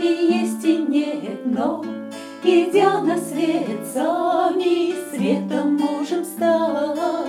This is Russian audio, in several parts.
и есть и нет, но, идя на свет, сами светом можем стать.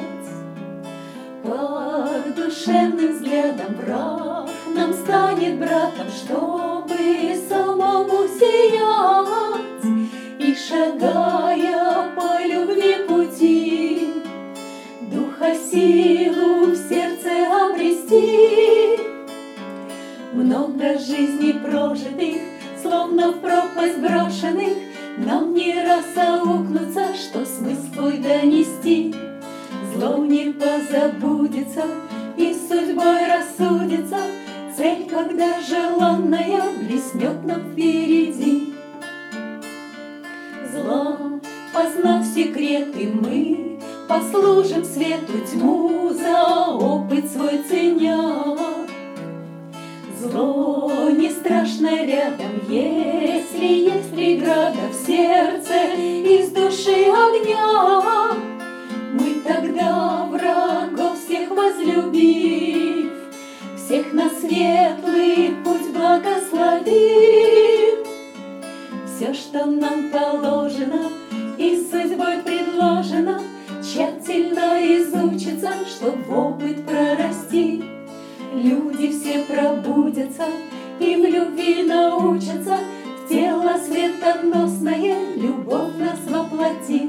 Под душевным взглядом враг нам станет братом, чтобы самому сиять, и, шагая по любви пути, духа силу в сердце обрести. Много жизней прожитых, словно в пропасть брошенных, нам не раз аукнуться, что смысл твой донести. Зло не позабудется и судьбой рассудится, цель, когда желанная блеснет нам впереди. Зла, познав секреты, мы послужим свету, тьму за опыт свой ценя. Зло не страшно рядом, если есть преграда в сердце из души огня. Мы тогда врагов всех возлюбив, всех на светлый путь благословив. Все, что нам положено и судьбой предложено, тщательно изучится, чтоб в опыт прорасти. Люди все пробудятся и в любви научатся, в тело светоносное любовь нас воплотит.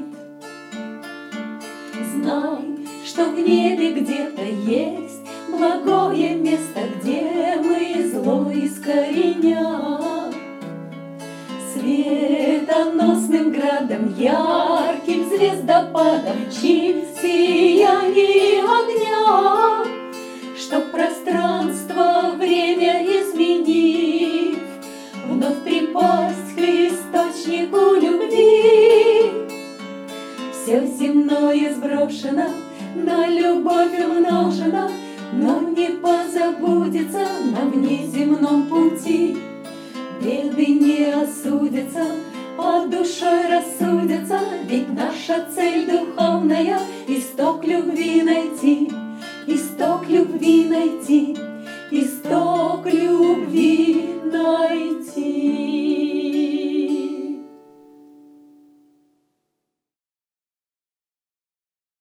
Знай, что в небе где-то есть благое место, где мы зло искоренят. Светоносным градом, ярким звездопадом мчим в сиянии огня, чтоб пространство, время изменив, вновь припасть к источнику любви. Все земное сброшено, на любовь умножено, но не позабудется на внеземном пути. Беды не осудятся, а душой рассудятся, ведь наша цель духовная — исток любви найти, исток любви найти.